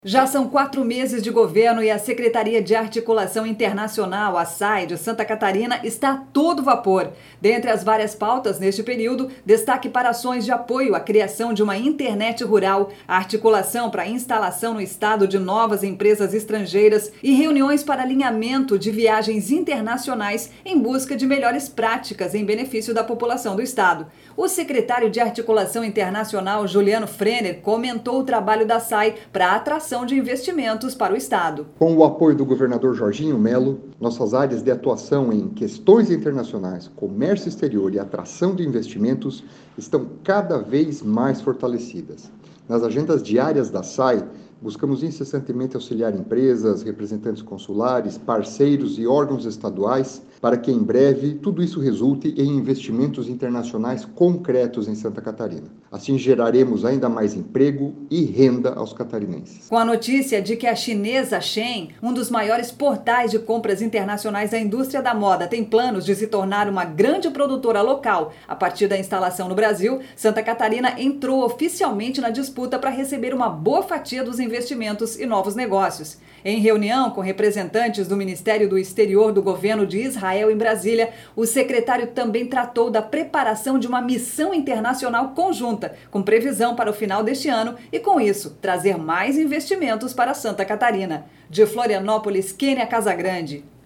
Já são 4 meses de governo e a Secretaria de Articulação Internacional, a SAI, de Santa Catarina, está a todo vapor. Dentre as várias pautas neste período, destaque para ações de apoio à criação de uma internet rural, a articulação para a instalação no estado de novas empresas estrangeiras e reuniões para alinhamento de viagens internacionais em busca de melhores práticas em benefício da população do estado. O secretário de Articulação Internacional, Juliano Frenner, comentou o trabalho da SAI para a atração de investimentos para o estado. Com o apoio do governador Jorginho Melo, nossas áreas de atuação em questões internacionais, comércio exterior e atração de investimentos estão cada vez mais fortalecidas. Nas agendas diárias da SAI, buscamos incessantemente auxiliar empresas, representantes consulares, parceiros e órgãos estaduais para que, em breve, tudo isso resulte em investimentos internacionais concretos em Santa Catarina. Assim, geraremos ainda mais emprego e renda aos catarinenses. Com a notícia de que a chinesa Shein, um dos maiores portais de compras internacionais da indústria da moda, tem planos de se tornar uma grande produtora local a partir da instalação no Brasil, Santa Catarina entrou oficialmente na disputa para receber uma boa fatia dos investimentos e novos negócios. Em reunião com representantes do Ministério do Exterior do governo de Israel em Brasília, o secretário também tratou da preparação de uma missão internacional conjunta, com previsão para o final deste ano e, com isso, trazer mais investimentos para Santa Catarina. De Florianópolis, Kênia Casagrande.